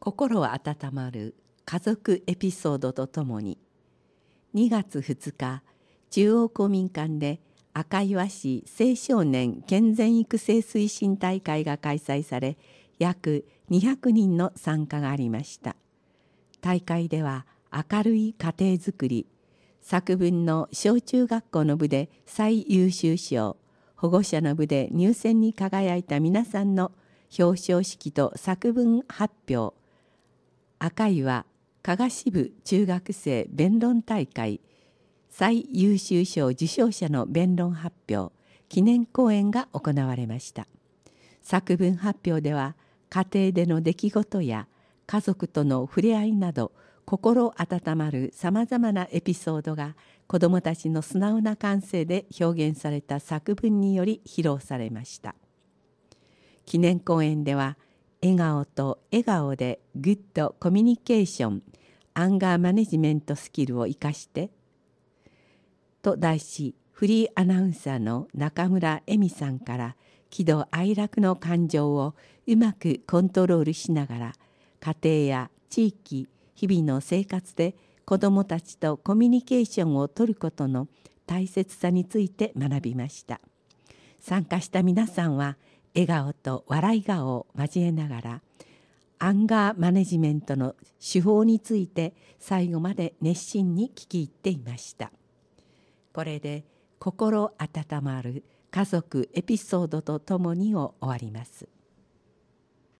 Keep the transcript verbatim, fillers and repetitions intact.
心温まる家族エピソードとともに、にがつふつか、中央公民館で赤岩市青少年健全育成推進大会が開催され、約にひゃくにんの参加がありました。大会では明るい家庭づくり、作文の小中学校の部で最優秀賞、保護者の部で入選に輝いた皆さんの表彰式と作文発表、赤岩加賀支部中学生弁論大会、最優秀賞受賞者の弁論発表、記念講演が行われました。作文発表では、家庭での出来事や家族との触れ合いなど、心温まるさまざまなエピソードが子どもたちの素直な感性で表現された作文により披露されました。記念講演では、笑顔と笑顔でグッドコミュニケーション、アンガーマネジメントスキルを生かしてと題し、フリーアナウンサーの中村恵美さんから喜怒哀楽の感情をうまくコントロールしながら、家庭や地域、日々の生活で子どもたちとコミュニケーションをとることの大切さについて学びました。参加した皆さんは笑顔と笑い顔を交えながら、アンガーマネジメントの手法について最後まで熱心に聞き入っていました。これで心温まる家族エピソードとともにを終わります。